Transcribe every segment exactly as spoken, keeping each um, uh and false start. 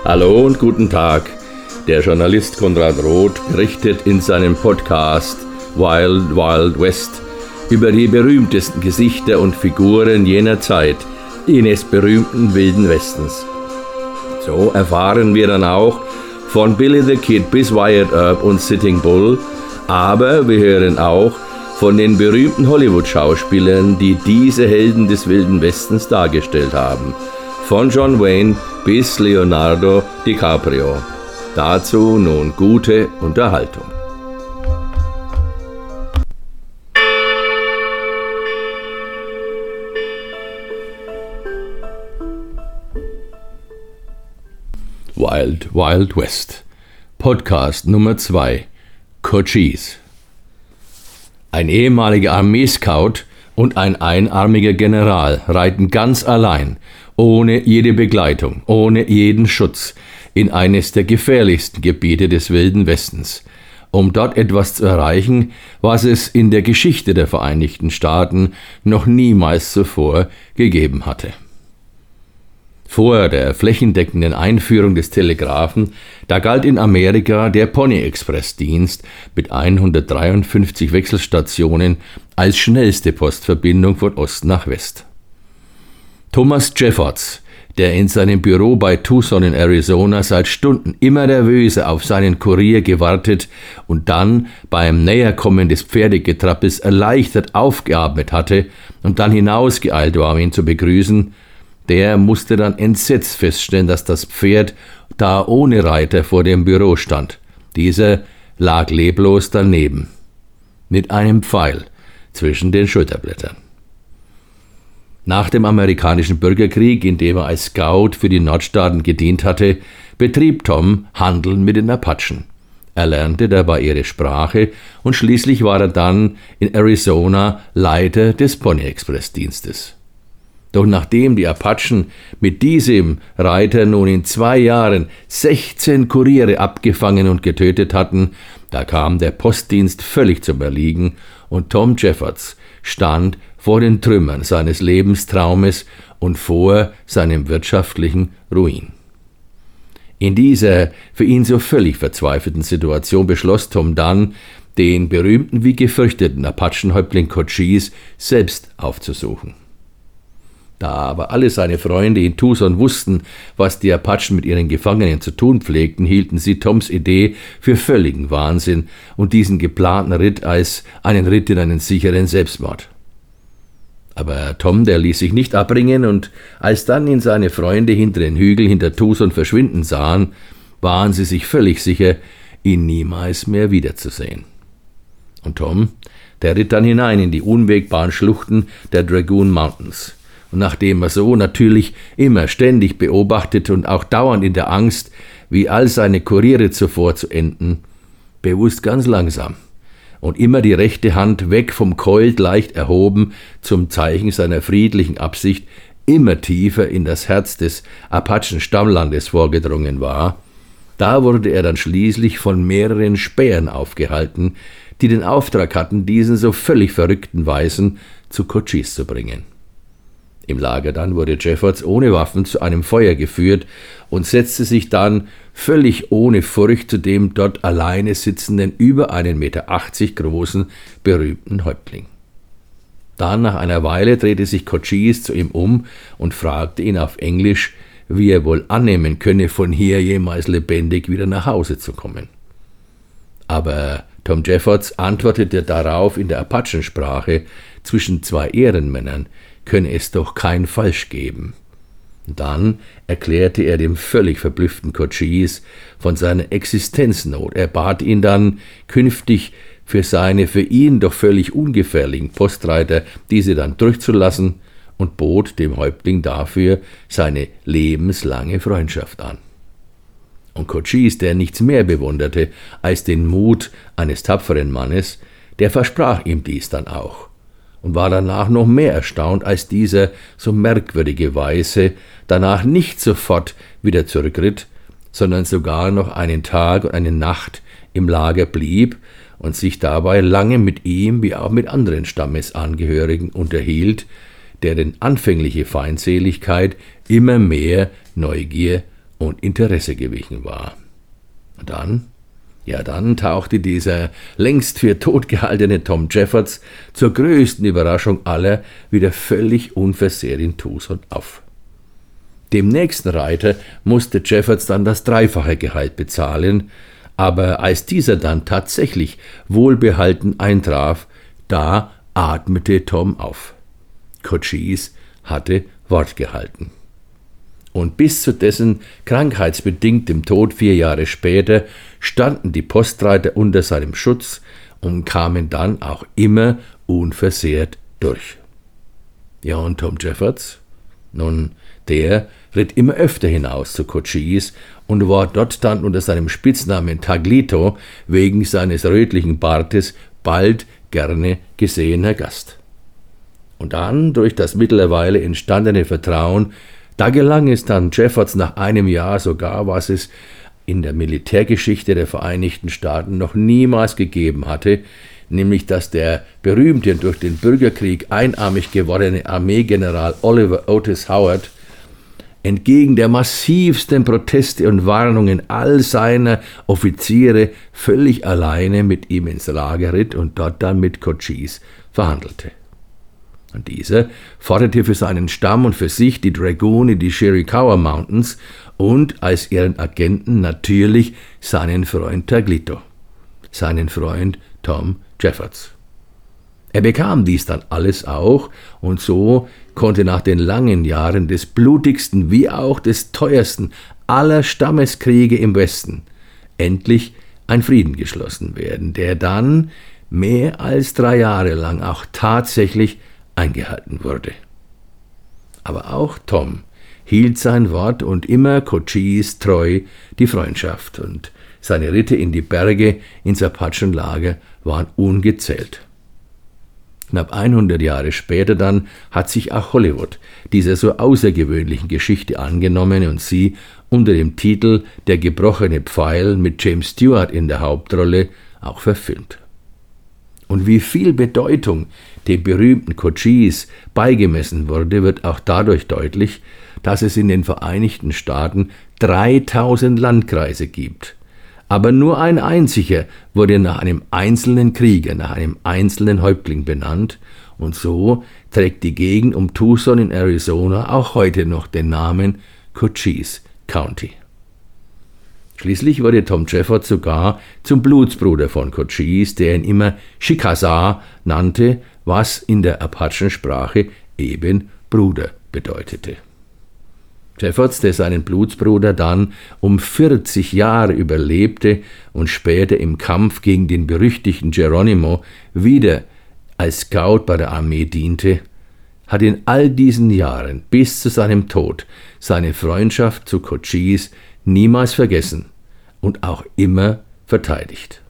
Hallo und guten Tag. Der Journalist Konrad Roth berichtet in seinem Podcast Wild Wild West über die berühmtesten Gesichter und Figuren jener Zeit, jenes berühmten Wilden Westens. So erfahren wir dann auch von Billy the Kid bis Wyatt Earp und Sitting Bull, aber wir hören auch von den berühmten Hollywood-Schauspielern, die diese Helden des Wilden Westens dargestellt haben. Von John Wayne bis Leonardo DiCaprio. Dazu nun gute Unterhaltung. Wild Wild West. Podcast Nummer zwei. Cochise. Ein ehemaliger Armeescout und ein einarmiger General reiten ganz allein, ohne jede Begleitung, ohne jeden Schutz, in eines der gefährlichsten Gebiete des Wilden Westens, um dort etwas zu erreichen, was es in der Geschichte der Vereinigten Staaten noch niemals zuvor gegeben hatte. Vor der flächendeckenden Einführung des Telegraphen, da galt in Amerika der Pony-Express-Dienst mit hundertdreiundfünfzig Wechselstationen als schnellste Postverbindung von Ost nach West. Thomas Jeffords, der in seinem Büro bei Tucson in Arizona seit Stunden immer nervöse auf seinen Kurier gewartet und dann beim Näherkommen des Pferdegetrappels erleichtert aufgeatmet hatte und dann hinausgeeilt war, um ihn zu begrüßen, der musste dann entsetzt feststellen, dass das Pferd da ohne Reiter vor dem Büro stand. Dieser lag leblos daneben, mit einem Pfeil zwischen den Schulterblättern. Nach dem amerikanischen Bürgerkrieg, in dem er als Scout für die Nordstaaten gedient hatte, betrieb Tom Handeln mit den Apachen. Er lernte dabei ihre Sprache und schließlich war er dann in Arizona Leiter des Pony-Express-Dienstes. Doch nachdem die Apachen mit diesem Reiter nun in zwei Jahren sechzehn Kuriere abgefangen und getötet hatten, da kam der Postdienst völlig zum Erliegen und Tom Jeffords stand vor den Trümmern seines Lebenstraumes und vor seinem wirtschaftlichen Ruin. In dieser für ihn so völlig verzweifelten Situation beschloss Tom dann, den berühmten wie gefürchteten Apachenhäuptling Cochise selbst aufzusuchen. Da aber alle seine Freunde in Tucson wussten, was die Apachen mit ihren Gefangenen zu tun pflegten, hielten sie Toms Idee für völligen Wahnsinn und diesen geplanten Ritt als einen Ritt in einen sicheren Selbstmord. Aber Tom, der ließ sich nicht abbringen, und als dann ihn seine Freunde hinter den Hügeln hinter Tucson verschwinden sahen, waren sie sich völlig sicher, ihn niemals mehr wiederzusehen. Und Tom, der ritt dann hinein in die unwegbaren Schluchten der Dragoon Mountains. Und nachdem er so natürlich immer ständig beobachtet und auch dauernd in der Angst, wie all seine Kuriere zuvor zu enden, bewusst ganz langsam und immer die rechte Hand weg vom Colt leicht erhoben zum Zeichen seiner friedlichen Absicht, immer tiefer in das Herz des Apachen-Stammlandes vorgedrungen war, da wurde er dann schließlich von mehreren Spähern aufgehalten, die den Auftrag hatten, diesen so völlig verrückten Weißen zu Cochise zu bringen. Im Lager dann wurde Jeffords ohne Waffen zu einem Feuer geführt und setzte sich dann völlig ohne Furcht zu dem dort alleine sitzenden, über einen Meter achtzig großen, berühmten Häuptling. Dann nach einer Weile drehte sich Cochise zu ihm um und fragte ihn auf Englisch, wie er wohl annehmen könne, von hier jemals lebendig wieder nach Hause zu kommen. Aber Tom Jeffords antwortete darauf in der Apachensprache, zwischen zwei Ehrenmännern könne es doch kein Falsch geben. Dann erklärte er dem völlig verblüfften Cochise von seiner Existenznot. Er bat ihn dann, künftig für seine für ihn doch völlig ungefährlichen Postreiter diese dann durchzulassen und bot dem Häuptling dafür seine lebenslange Freundschaft an. Und Cochise, der nichts mehr bewunderte als den Mut eines tapferen Mannes, der versprach ihm dies dann auch und war danach noch mehr erstaunt, als dieser so merkwürdige Weise danach nicht sofort wieder zurückritt, sondern sogar noch einen Tag und eine Nacht im Lager blieb und sich dabei lange mit ihm wie auch mit anderen Stammesangehörigen unterhielt, deren anfängliche Feindseligkeit immer mehr Neugier und Interesse gewichen war. Und dann, ja dann tauchte dieser längst für tot gehaltene Tom Jeffords zur größten Überraschung aller wieder völlig unversehrt in Tucson auf. Dem nächsten Reiter musste Jeffords dann das dreifache Gehalt bezahlen, aber als dieser dann tatsächlich wohlbehalten eintraf, da atmete Tom auf. Cochise hatte Wort gehalten. Und bis zu dessen krankheitsbedingtem Tod vier Jahre später standen die Postreiter unter seinem Schutz und kamen dann auch immer unversehrt durch. Ja, und Tom Jeffords? Nun, der ritt immer öfter hinaus zu Cochise und war dort dann unter seinem Spitznamen Taglito wegen seines rötlichen Bartes bald gerne gesehener Gast. Und dann, durch das mittlerweile entstandene Vertrauen, da gelang es dann Jeffords nach einem Jahr sogar, was es in der Militärgeschichte der Vereinigten Staaten noch niemals gegeben hatte, nämlich dass der berühmte und durch den Bürgerkrieg einarmig gewordene Armeegeneral Oliver Otis Howard entgegen der massivsten Proteste und Warnungen all seiner Offiziere völlig alleine mit ihm ins Lager ritt und dort dann mit Cochise verhandelte. Und dieser forderte für seinen Stamm und für sich die Dragoon in die Chiricahua Mountains und als ihren Agenten natürlich seinen Freund Taglito, seinen Freund Tom Jeffords. Er bekam dies dann alles auch, und so konnte nach den langen Jahren des blutigsten wie auch des teuersten aller Stammeskriege im Westen endlich ein Frieden geschlossen werden, der dann mehr als drei Jahre lang auch tatsächlich eingehalten wurde. Aber auch Tom hielt sein Wort und immer Cochise treu die Freundschaft, und seine Ritte in die Berge ins Apachenlager waren ungezählt. Knapp hundert Jahre später dann hat sich auch Hollywood dieser so außergewöhnlichen Geschichte angenommen und sie unter dem Titel Der gebrochene Pfeil mit James Stewart in der Hauptrolle auch verfilmt. Und wie viel Bedeutung dem berühmten Cochise beigemessen wurde, wird auch dadurch deutlich, dass es in den Vereinigten Staaten dreitausend Landkreise gibt. Aber nur ein einziger wurde nach einem einzelnen Krieger, nach einem einzelnen Häuptling benannt, und so trägt die Gegend um Tucson in Arizona auch heute noch den Namen Cochise County. Schließlich wurde Tom Jeffords sogar zum Blutsbruder von Cochise, der ihn immer Chickasaw nannte, was in der Apachensprache eben Bruder bedeutete. Jeffords, der seinen Blutsbruder dann um vierzig Jahre überlebte und später im Kampf gegen den berüchtigten Geronimo wieder als Scout bei der Armee diente, hat in all diesen Jahren bis zu seinem Tod seine Freundschaft zu Cochise niemals vergessen und auch immer verteidigt.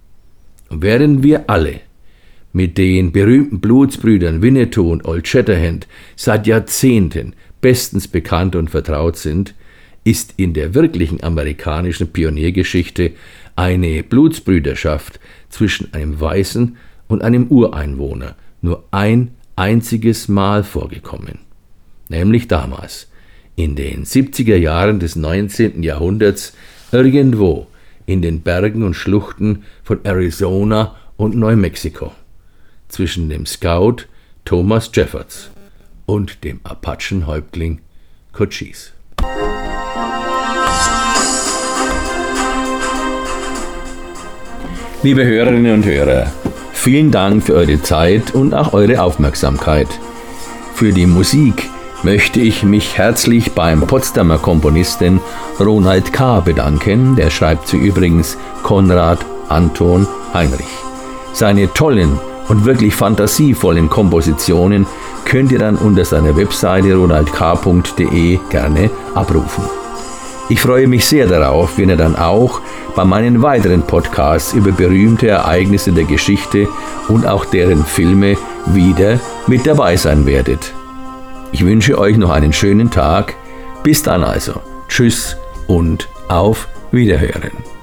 Und während wir alle mit den berühmten Blutsbrüdern Winnetou und Old Shatterhand seit Jahrzehnten bestens bekannt und vertraut sind, ist in der wirklichen amerikanischen Pioniergeschichte eine Blutsbrüderschaft zwischen einem Weißen und einem Ureinwohner nur ein einziges Mal vorgekommen, nämlich damals, in den siebziger Jahren des neunzehnten Jahrhunderts, irgendwo in den Bergen und Schluchten von Arizona und Neumexiko, zwischen dem Scout Thomas Jeffords und dem Apachenhäuptling Cochise. Liebe Hörerinnen und Hörer, vielen Dank für eure Zeit und auch eure Aufmerksamkeit. Für die Musik möchte ich mich herzlich beim Potsdamer Komponisten Ronald K. bedanken. Der schreibt sie übrigens Konrad Anton Heinrich. Seine tollen und wirklich fantasievollen Kompositionen könnt ihr dann unter seiner Webseite ronald k punkt de gerne abrufen. Ich freue mich sehr darauf, wenn ihr dann auch bei meinen weiteren Podcasts über berühmte Ereignisse der Geschichte und auch deren Filme wieder mit dabei sein werdet. Ich wünsche euch noch einen schönen Tag. Bis dann also. Tschüss und auf Wiederhören.